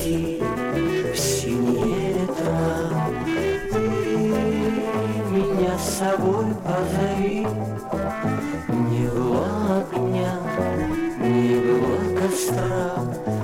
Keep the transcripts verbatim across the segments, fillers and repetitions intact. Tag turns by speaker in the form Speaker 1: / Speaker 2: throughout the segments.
Speaker 1: уйти в синие ветра. Ты меня с собой позови. Не было огня, не было костра,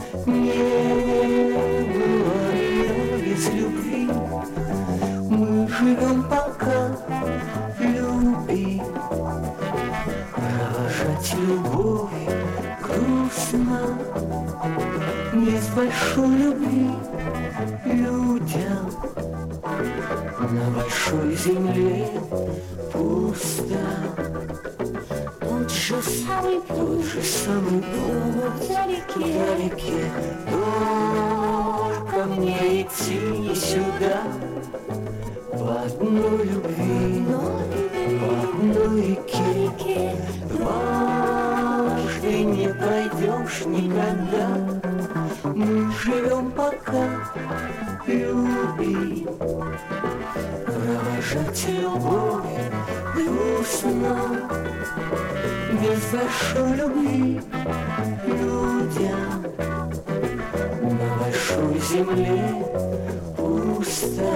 Speaker 1: не было мира без любви. Мы живем пока, люби. Провожать любовь грустно, без большой любви людям на большой земле пусто.
Speaker 2: Тот же самый
Speaker 1: Тот же самый путь
Speaker 2: вдалеке,
Speaker 1: вдалеке. Только мне идти не сюда, по одной любви, по одной реке. Дважды не пройдешь никогда. Мы живем пока, люби. Провожать любовь грустно, без большой любви людям на большой земле пусто.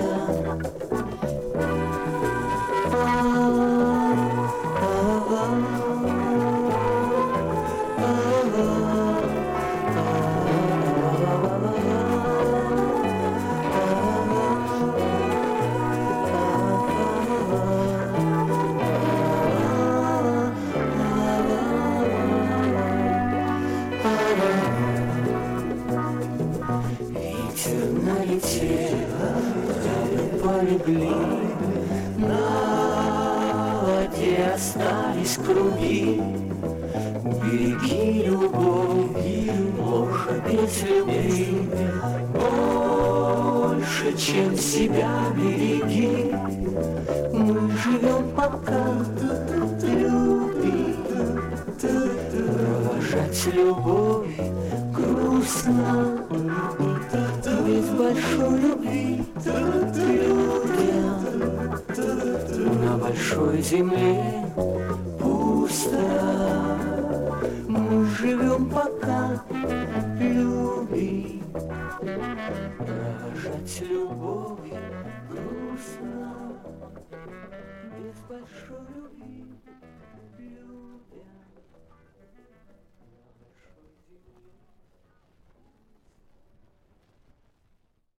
Speaker 1: Ветер налетел, травы полегли, на воде остались круги. Береги любовь, ложь без любви, больше, чем себя береги. Мы живем пока, люби. Провожать любовь грустно, без большой любви людям на большой земле пусто. Мы живем пока, люби. Провожать любовь грустно, без большой любви людям.